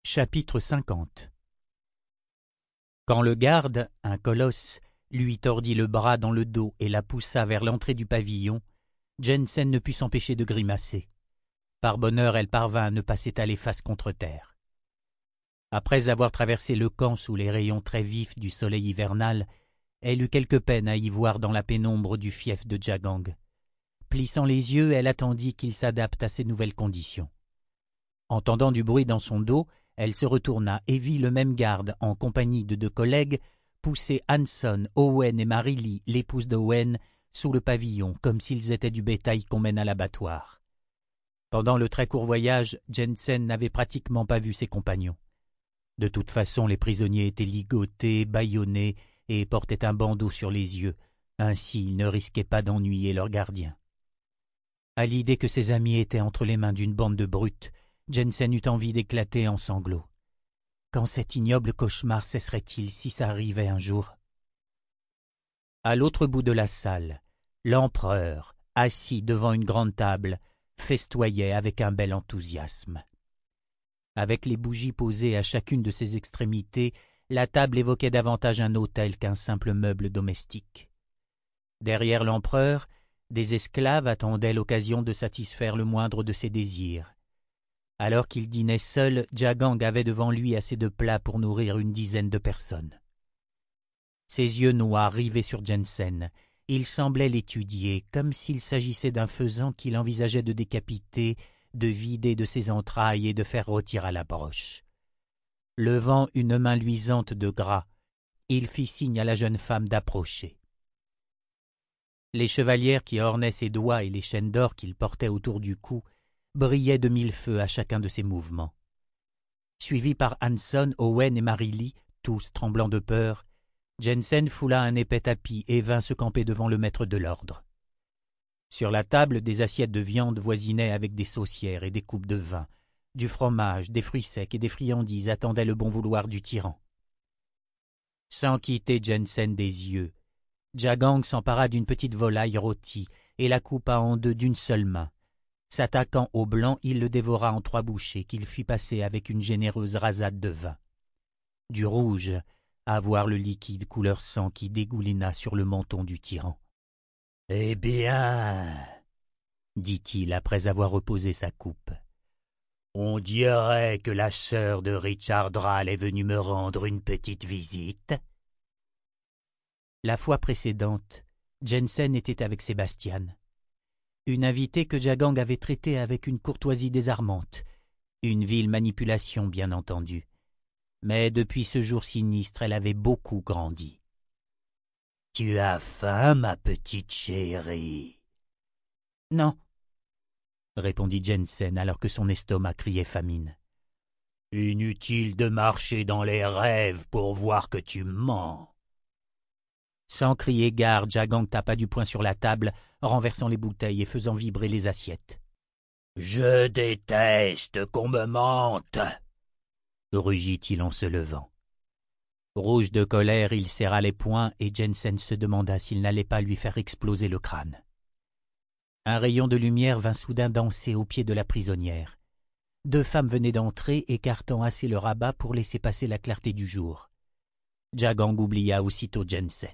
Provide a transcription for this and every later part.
Chapitre 50. Quand le garde, un colosse, lui tordit le bras dans le dos et la poussa vers l'entrée du pavillon, Jensen ne put s'empêcher de grimacer. Par bonheur, elle parvint à ne pas s'étaler face contre terre. Après avoir traversé le camp sous les rayons très vifs du soleil hivernal, elle eut quelque peine à y voir dans la pénombre du fief de Jagang. Plissant les yeux, elle attendit qu'il s'adapte à ces nouvelles conditions. Entendant du bruit dans son dos, elle se retourna et vit le même garde, en compagnie de deux collègues, pousser Hanson, Owen et Marily, l'épouse d'Owen, sous le pavillon, comme s'ils étaient du bétail qu'on mène à l'abattoir. Pendant le très court voyage, Jensen n'avait pratiquement pas vu ses compagnons. De toute façon, les prisonniers étaient ligotés, bâillonnés et portaient un bandeau sur les yeux, ainsi ils ne risquaient pas d'ennuyer leur gardien. À l'idée que ses amis étaient entre les mains d'une bande de brutes, Jensen eut envie d'éclater en sanglots. Quand cet ignoble cauchemar cesserait-il si ça arrivait un jour? À l'autre bout de la salle, l'empereur, assis devant une grande table, festoyait avec un bel enthousiasme. Avec les bougies posées à chacune de ses extrémités, la table évoquait davantage un autel qu'un simple meuble domestique. Derrière l'empereur, des esclaves attendaient l'occasion de satisfaire le moindre de ses désirs. Alors qu'il dînait seul, Jagang avait devant lui assez de plats pour nourrir une dizaine de personnes. Ses yeux noirs rivés sur Jensen, il semblait l'étudier, comme s'il s'agissait d'un faisan qu'il envisageait de décapiter, de vider de ses entrailles et de faire rôtir à la broche. Levant une main luisante de gras, il fit signe à la jeune femme d'approcher. Les chevalières qui ornaient ses doigts et les chaînes d'or qu'il portait autour du cou brillaient de mille feux à chacun de ses mouvements. Suivi par Hanson, Owen et Marily, tous tremblants de peur, Jensen foula un épais tapis et vint se camper devant le maître de l'ordre. Sur la table, des assiettes de viande voisinaient avec des saucières et des coupes de vin, du fromage, des fruits secs et des friandises attendaient le bon vouloir du tyran. Sans quitter Jensen des yeux, Jagang s'empara d'une petite volaille rôtie et la coupa en deux d'une seule main. S'attaquant au blanc, il le dévora en 3 bouchées qu'il fit passer avec une généreuse rasade de vin. Du rouge, à voir le liquide couleur sang qui dégoulina sur le menton du tyran. « Eh bien, dit-il après avoir reposé sa coupe, on dirait que la sœur de Richard Drall est venue me rendre une petite visite. » La fois précédente, Jensen était avec Sébastien. Une invitée que Jagang avait traitée avec une courtoisie désarmante, une vile manipulation bien entendu. Mais depuis ce jour sinistre, elle avait beaucoup grandi. « Tu as faim, ma petite chérie ?»« Non, » répondit Jensen alors que son estomac criait famine. « Inutile de marcher dans les rêves pour voir que tu mens. » Sans crier gare, Jagang tapa du poing sur la table, renversant les bouteilles et faisant vibrer les assiettes. « Je déteste qu'on me mente !» rugit-il en se levant. Rouge de colère, il serra les poings et Jensen se demanda s'il n'allait pas lui faire exploser le crâne. Un rayon de lumière vint soudain danser au pied de la prisonnière. 2 femmes venaient d'entrer, écartant assez le rabat pour laisser passer la clarté du jour. Jagang oublia aussitôt Jensen.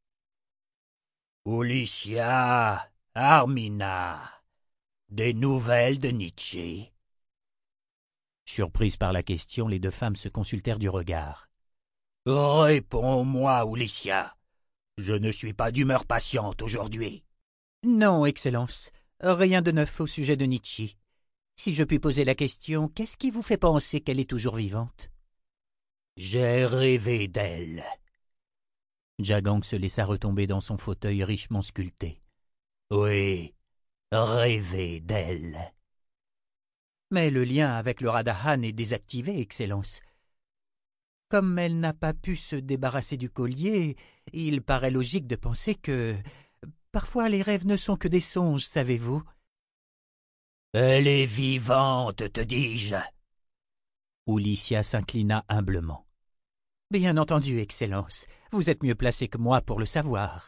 « Ulissia, Armina, des nouvelles de Nietzsche ?» Surprises par la question, les 2 femmes se consultèrent du regard. « Réponds-moi, Ulissia. Je ne suis pas d'humeur patiente aujourd'hui. »« Non, Excellence, rien de neuf au sujet de Nietzsche. Si je puis poser la question, qu'est-ce qui vous fait penser qu'elle est toujours vivante ?»« J'ai rêvé d'elle. » Jagang se laissa retomber dans son fauteuil richement sculpté. « Oui, rêver d'elle. » Mais le lien avec le Radahan est désactivé, Excellence. Comme elle n'a pas pu se débarrasser du collier, il paraît logique de penser que... Parfois les rêves ne sont que des songes, savez-vous. Elle est vivante, te dis-je. Ulissia s'inclina humblement. Bien entendu, Excellence, vous êtes mieux placé que moi pour le savoir.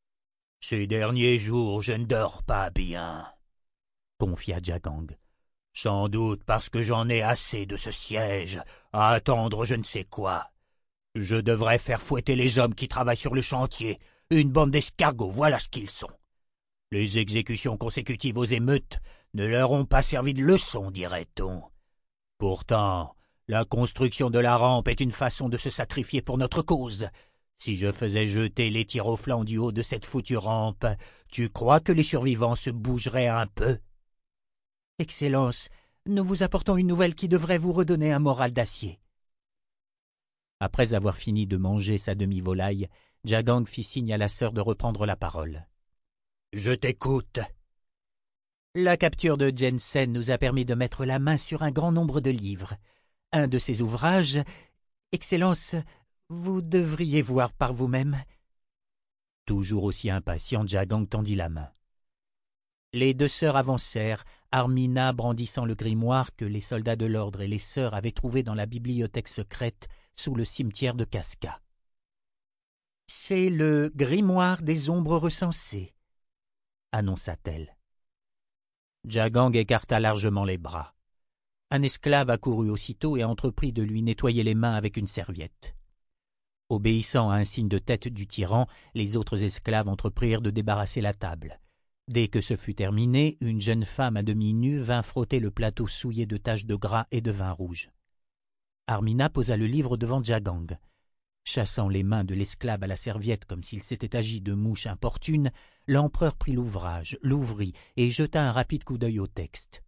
Ces derniers jours, je ne dors pas bien, confia Jagang. Sans doute parce que j'en ai assez de ce siège, à attendre je ne sais quoi. Je devrais faire fouetter les hommes qui travaillent sur le chantier. Une bande d'escargots, voilà ce qu'ils sont. Les exécutions consécutives aux émeutes ne leur ont pas servi de leçon, dirait-on. Pourtant, la construction de la rampe est une façon de se sacrifier pour notre cause. Si je faisais jeter les tirs au flanc du haut de cette foutue rampe, tu crois que les survivants se bougeraient un peu? Excellence, nous vous apportons une nouvelle qui devrait vous redonner un moral d'acier. Après avoir fini de manger sa demi-volaille, Jagang fit signe à la sœur de reprendre la parole. « Je t'écoute. » La capture de Jensen nous a permis de mettre la main sur un grand nombre de livres. Un de ces ouvrages, Excellence, vous devriez voir par vous-même. Toujours aussi impatient, Jagang tendit la main. Les deux sœurs avancèrent, Armina brandissant le grimoire que les soldats de l'ordre et les sœurs avaient trouvé dans la bibliothèque secrète sous le cimetière de Casca. « C'est le grimoire des ombres recensées, » annonça-t-elle. Jagang écarta largement les bras. Un esclave accourut aussitôt et entreprit de lui nettoyer les mains avec une serviette. Obéissant à un signe de tête du tyran, les autres esclaves entreprirent de débarrasser la table. Dès que ce fut terminé, une jeune femme à demi nue vint frotter le plateau souillé de taches de gras et de vin rouge. Armina posa le livre devant Jagang. Chassant les mains de l'esclave à la serviette comme s'il s'était agi de mouches importunes, l'empereur prit l'ouvrage, l'ouvrit et jeta un rapide coup d'œil au texte.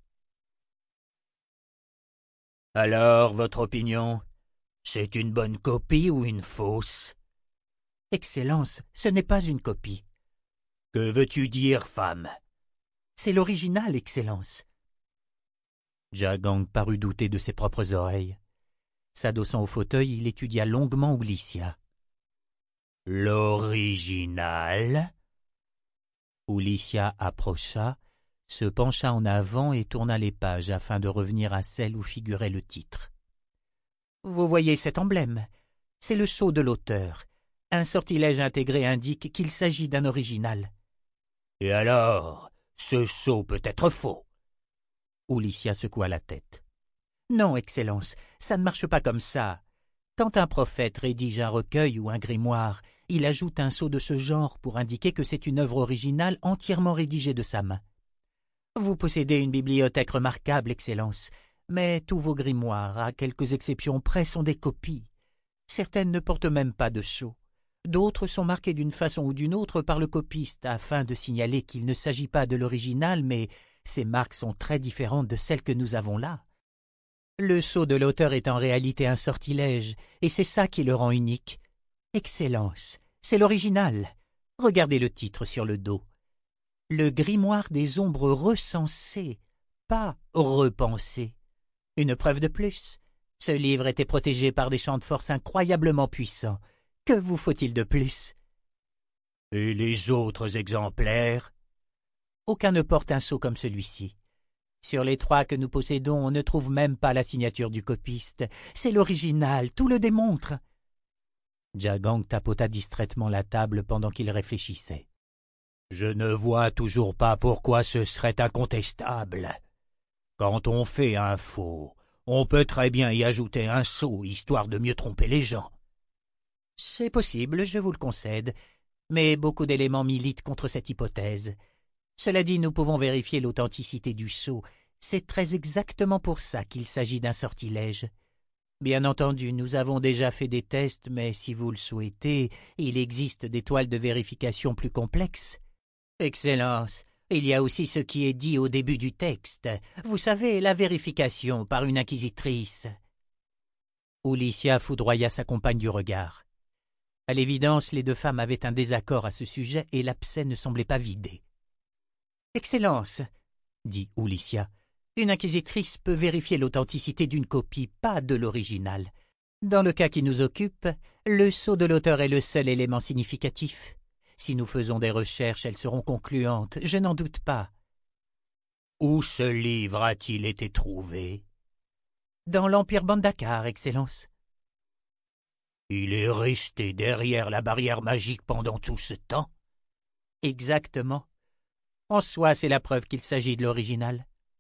« Alors, votre opinion, c'est une bonne copie ou une fausse? »« Excellence, ce n'est pas une copie. »« Que veux-tu dire, femme ?»« C'est l'original, Excellence. » Jagang parut douter de ses propres oreilles. S'adossant au fauteuil, il étudia longuement Ulissia. « L'original ?» Ulissia approcha, se pencha en avant et tourna les pages afin de revenir à celle où figurait le titre. « Vous voyez cet emblème? C'est le sceau de l'auteur. Un sortilège intégré indique qu'il s'agit d'un original. »« Et alors, ce sceau peut être faux ?» Ulissia secoua la tête. « Non, Excellence, ça ne marche pas comme ça. Quand un prophète rédige un recueil ou un grimoire, il ajoute un sceau de ce genre pour indiquer que c'est une œuvre originale entièrement rédigée de sa main. Vous possédez une bibliothèque remarquable, Excellence, mais tous vos grimoires, à quelques exceptions près, sont des copies. Certaines ne portent même pas de sceau. D'autres sont marquées d'une façon ou d'une autre par le copiste afin de signaler qu'il ne s'agit pas de l'original, mais ces marques sont très différentes de celles que nous avons là. Le sceau de l'auteur est en réalité un sortilège, et c'est ça qui le rend unique. Excellence, c'est l'original. Regardez le titre sur le dos. Le grimoire des ombres recensées, pas repensées. Une preuve de plus. Ce livre était protégé par des champs de force incroyablement puissants. Que vous faut-il de plus? Et les autres exemplaires? Aucun ne porte un sceau comme celui-ci. Sur les 3 que nous possédons, on ne trouve même pas la signature du copiste. C'est l'original, tout le démontre. Jagang tapota distraitement la table pendant qu'il réfléchissait. « Je ne vois toujours pas pourquoi ce serait incontestable. Quand on fait un faux, on peut très bien y ajouter un sceau, histoire de mieux tromper les gens. »« C'est possible, je vous le concède, mais beaucoup d'éléments militent contre cette hypothèse. Cela dit, nous pouvons vérifier l'authenticité du sceau. C'est très exactement pour ça qu'il s'agit d'un sortilège. Bien entendu, nous avons déjà fait des tests, mais si vous le souhaitez, il existe des toiles de vérification plus complexes. Excellence, il y a aussi ce qui est dit au début du texte. Vous savez, la vérification par une inquisitrice. » Ulissia foudroya sa compagne du regard. À l'évidence, les 2 femmes avaient un désaccord à ce sujet et l'abcès ne semblait pas vidé. « Excellence, » dit Ulissia, « une inquisitrice peut vérifier l'authenticité d'une copie, pas de l'original. Dans le cas qui nous occupe, le sceau de l'auteur est le seul élément significatif. Si nous faisons des recherches, elles seront concluantes, je n'en doute pas. »« Où ce livre a-t-il été trouvé? »« Dans l'Empire Bandakar, Excellence. »« Il est resté derrière la barrière magique pendant tout ce temps? » ?»« Exactement. En soi, c'est la preuve qu'il s'agit de l'original. »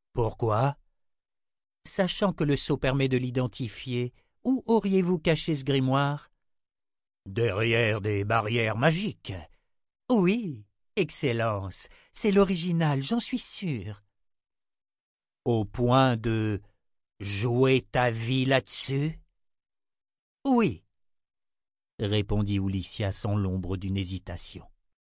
Pourquoi? Sachant que le sceau permet de l'identifier, où auriez-vous caché ce grimoire? Derrière des barrières magiques. Oui, Excellence, c'est l'original, j'en suis sûr. Au point de jouer ta vie là-dessus? Oui, répondit Ulycia sans l'ombre d'une hésitation.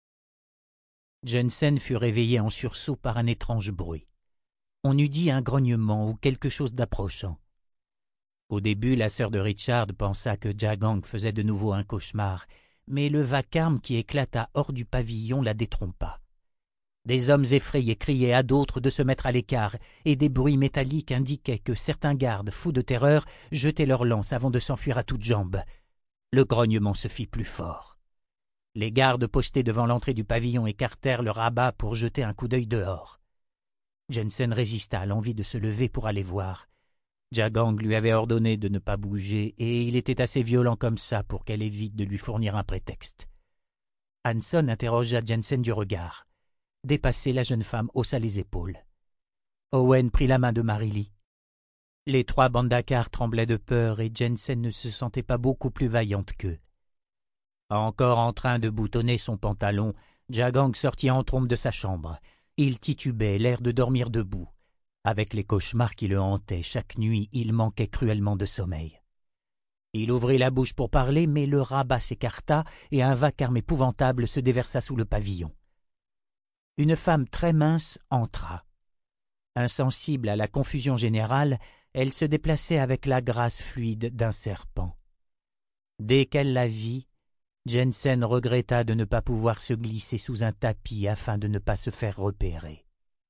Jensen fut réveillé en sursaut par un étrange bruit. On eût dit un grognement ou quelque chose d'approchant. Au début, la sœur de Richard pensa que Jagang faisait de nouveau un cauchemar, mais le vacarme qui éclata hors du pavillon la détrompa. Des hommes effrayés criaient à d'autres de se mettre à l'écart, et des bruits métalliques indiquaient que certains gardes, fous de terreur, jetaient leurs lances avant de s'enfuir à toutes jambes. Le grognement se fit plus fort. Les gardes postés devant l'entrée du pavillon écartèrent le rabat pour jeter un coup d'œil dehors. Jensen résista à l'envie de se lever pour aller voir. Jagang lui avait ordonné de ne pas bouger, et il était assez violent comme ça pour qu'elle évite de lui fournir un prétexte. Hanson interrogea Jensen du regard. Dépassée, la jeune femme haussa les épaules. Owen prit la main de Marily. Les trois Bandakar tremblaient de peur, et Jensen ne se sentait pas beaucoup plus vaillante qu'eux. Encore en train de boutonner son pantalon, Jagang sortit en trombe de sa chambre. Il titubait, l'air de dormir debout. Avec les cauchemars qui le hantaient chaque nuit, il manquait cruellement de sommeil. Il ouvrit la bouche pour parler, mais le rabat s'écarta et un vacarme épouvantable se déversa sous le pavillon. Une femme très mince entra. Insensible à la confusion générale, elle se déplaçait avec la grâce fluide d'un serpent. Dès qu'elle la vit, Jensen regretta de ne pas pouvoir se glisser sous un tapis afin de ne pas se faire repérer.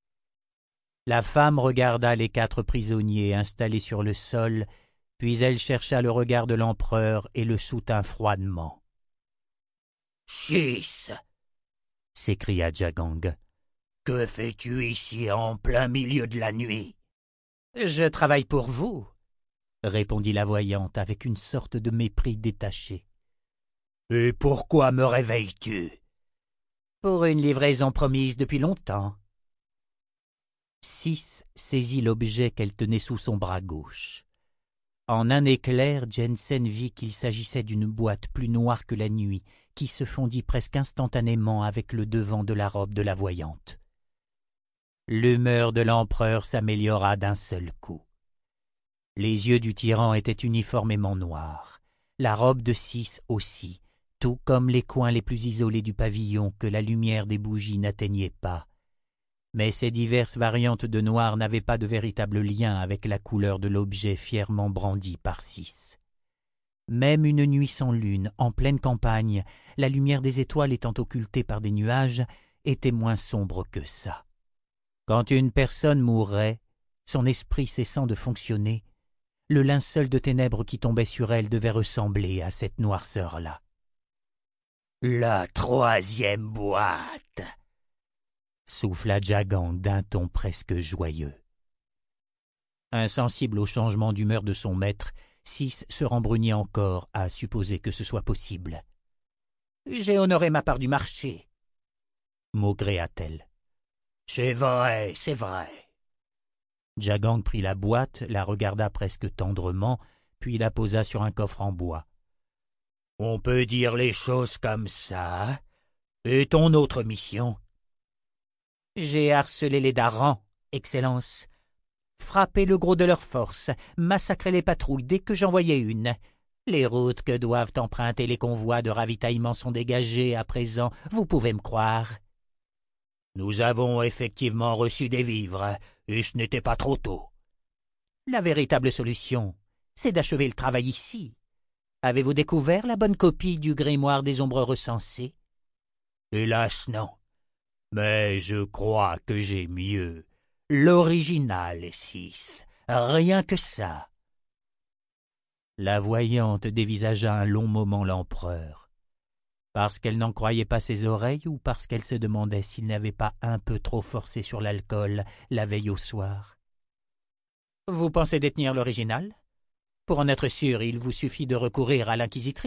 La femme regarda les quatre prisonniers installés sur le sol, puis elle chercha le regard de l'empereur et le soutint froidement. « 6 » s'écria Jagang. « Que fais-tu ici en plein milieu de la nuit ?»« Je travaille pour vous, » répondit la voyante avec une sorte de mépris détaché. « Et pourquoi me réveilles-tu ?»« Pour une livraison promise depuis longtemps. » 6 saisit l'objet qu'elle tenait sous son bras gauche. En un éclair, Jensen vit qu'il s'agissait d'une boîte plus noire que la nuit, qui se fondit presque instantanément avec le devant de la robe de la voyante. L'humeur de l'empereur s'améliora d'un seul coup. Les yeux du tyran étaient uniformément noirs, la robe de 6 aussi, tout comme les coins les plus isolés du pavillon que la lumière des bougies n'atteignait pas. Mais ces diverses variantes de noir n'avaient pas de véritable lien avec la couleur de l'objet fièrement brandi par 6. Même une nuit sans lune, en pleine campagne, la lumière des étoiles étant occultée par des nuages, était moins sombre que ça. Quand une personne mourait, son esprit cessant de fonctionner, le linceul de ténèbres qui tombait sur elle devait ressembler à cette noirceur-là. « La troisième boîte !» souffla Jagang d'un ton presque joyeux. Insensible au changement d'humeur de son maître, 6 se rembrunit encore à supposer que ce soit possible. « J'ai honoré ma part du marché, » maugréa-t-elle. « C'est vrai, c'est vrai. » Jagang prit la boîte, la regarda presque tendrement, puis la posa sur un coffre en bois. « On peut dire les choses comme ça. Et ton autre mission ?»« J'ai harcelé les Darans, Excellence. Frappé le gros de leur force, massacré les patrouilles dès que j'en voyais une. Les routes que doivent emprunter les convois de ravitaillement sont dégagées à présent, vous pouvez me croire. » « Nous avons effectivement reçu des vivres, et ce n'était pas trop tôt. » « La véritable solution, c'est d'achever le travail ici. Avez-vous découvert la bonne copie du grimoire des ombres recensées? »« Hélas, non. Mais je crois que j'ai mieux. L'original, 6. Rien que ça. » La voyante dévisagea un long moment l'empereur. Parce qu'elle n'en croyait pas ses oreilles ou parce qu'elle se demandait s'il n'avait pas un peu trop forcé sur l'alcool la veille au soir. « Vous pensez détenir l'original? Pour en être sûr, il vous suffit de recourir à l'inquisitrice. »«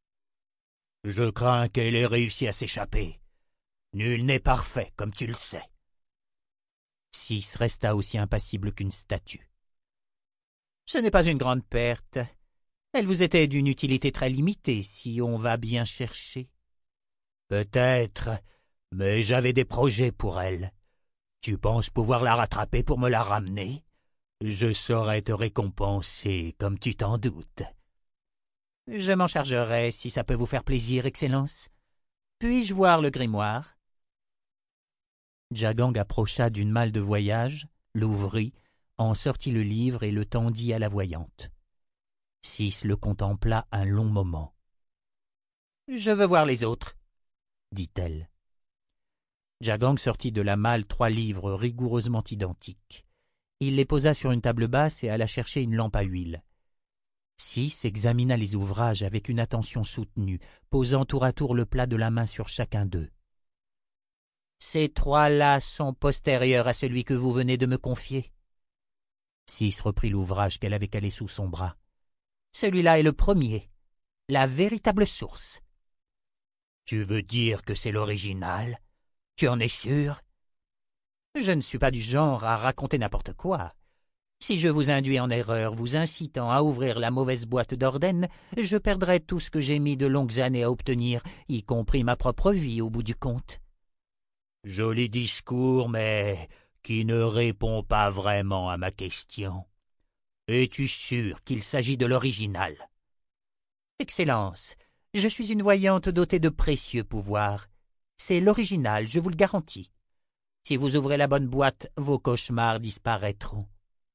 Je crains qu'elle ait réussi à s'échapper. Nul n'est parfait, comme tu le sais. » Sis resta aussi impassible qu'une statue. « Ce n'est pas une grande perte. Elle vous était d'une utilité très limitée, si on va bien chercher. »« Peut-être, mais j'avais des projets pour elle. Tu penses pouvoir la rattraper pour me la ramener? Je saurais te récompenser, comme tu t'en doutes. »« Je m'en chargerai, si ça peut vous faire plaisir, Excellence. Puis-je voir le grimoire ?» Jagang approcha d'une malle de voyage, l'ouvrit, en sortit le livre et le tendit à la voyante. Sis le contempla un long moment. « Je veux voir les autres, » dit-elle. Jagang sortit de la malle 3 livres rigoureusement identiques. Il les posa sur une table basse et alla chercher une lampe à huile. Sis examina les ouvrages avec une attention soutenue, posant tour à tour le plat de la main sur chacun d'eux. « Ces 3-là sont postérieurs à celui que vous venez de me confier. » Sis reprit l'ouvrage qu'elle avait calé sous son bras. « Celui-là est le premier, la véritable source. »« Tu veux dire que c'est l'original? Tu en es sûr? » ?»« Je ne suis pas du genre à raconter n'importe quoi. Si je vous induis en erreur, vous incitant à ouvrir la mauvaise boîte d'Orden, je perdrai tout ce que j'ai mis de longues années à obtenir, y compris ma propre vie au bout du compte. » « Joli discours, mais qui ne répond pas vraiment à ma question. Es-tu sûr qu'il s'agit de l'original? »« Excellence, je suis une voyante dotée de précieux pouvoirs. C'est l'original, je vous le garantis. Si vous ouvrez la bonne boîte, vos cauchemars disparaîtront. »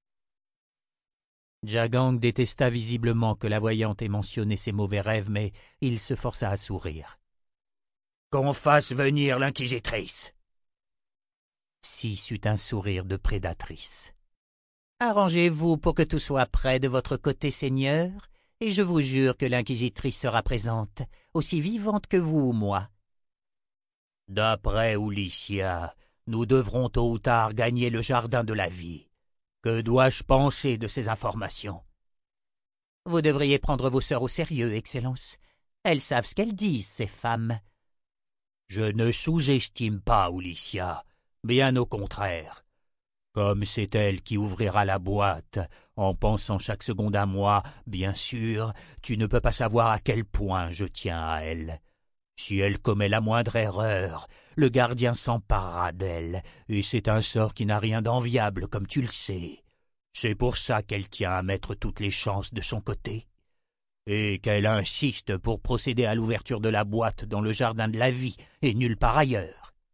Jagang détesta visiblement que la voyante ait mentionné ses mauvais rêves, mais il se força à sourire. « Qu'on fasse venir l'inquisitrice. » Sis eut un sourire de prédatrice. « Arrangez-vous pour que tout soit prêt de votre côté, Seigneur, et je vous jure que l'inquisitrice sera présente, aussi vivante que vous ou moi. » « D'après Ulycia, nous devrons tôt ou tard gagner le jardin de la vie. Que dois-je penser de ces informations? » « Vous devriez prendre vos sœurs au sérieux, Excellence. Elles savent ce qu'elles disent, ces femmes. »« Je ne sous-estime pas Ulycia. Bien au contraire. Comme c'est elle qui ouvrira la boîte, en pensant chaque seconde à moi, bien sûr, tu ne peux pas savoir à quel point je tiens à elle. Si elle commet la moindre erreur, le gardien s'emparera d'elle, et c'est un sort qui n'a rien d'enviable, comme tu le sais. C'est pour ça qu'elle tient à mettre toutes les chances de son côté, et qu'elle insiste pour procéder à l'ouverture de la boîte dans le jardin de la vie, et nulle part ailleurs. »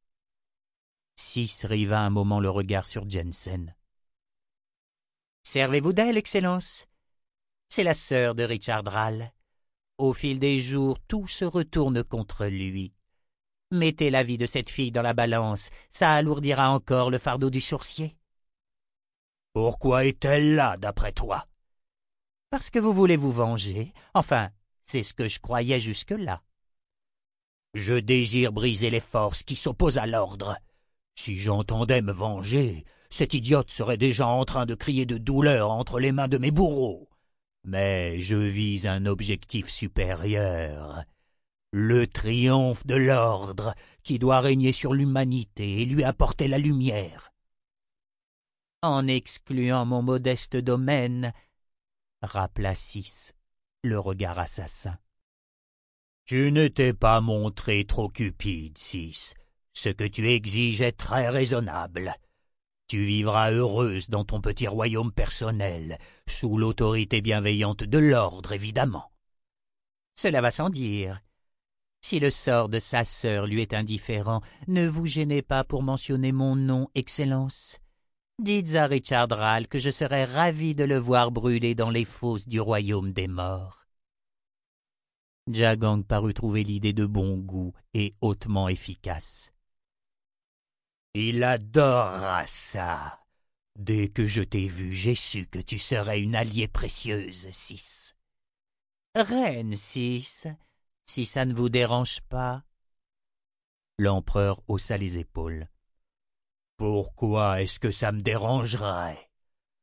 Sis riva un moment le regard sur Jensen. « Servez-vous d'elle, Excellence. C'est la sœur de Richard Rale. Au fil des jours, tout se retourne contre lui. Mettez la vie de cette fille dans la balance, ça alourdira encore le fardeau du sourcier. »« Pourquoi est-elle là, d'après toi? » ?»« Parce que vous voulez vous venger. Enfin, c'est ce que je croyais jusque-là. »« Je désire briser les forces qui s'opposent à l'ordre. Si j'entendais me venger, cette idiote serait déjà en train de crier de douleur entre les mains de mes bourreaux. Mais je vise un objectif supérieur, le triomphe de l'ordre qui doit régner sur l'humanité et lui apporter la lumière. »« En excluant mon modeste domaine, » rappela Sis, le regard assassin. « Tu ne t'es pas montré trop cupide, Sis. Ce que tu exiges est très raisonnable. Tu vivras heureuse dans ton petit royaume personnel, sous l'autorité bienveillante de l'ordre, évidemment. » »« Cela va sans dire. Si le sort de sa sœur lui est indifférent, ne vous gênez pas pour mentionner mon nom, Excellence. Dites à Richard Rale que je serais ravi de le voir brûler dans les fosses du royaume des morts. » Jagang parut trouver l'idée de bon goût et hautement efficace. « Il adorera ça. Dès que je t'ai vu, j'ai su que tu serais une alliée précieuse, Sis. »« Reine Sis, si ça ne vous dérange pas. » L'empereur haussa les épaules. « Pourquoi est-ce que ça me dérangerait?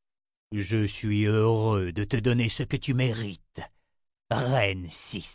Je suis heureux de te donner ce que tu mérites, Reine Sis. »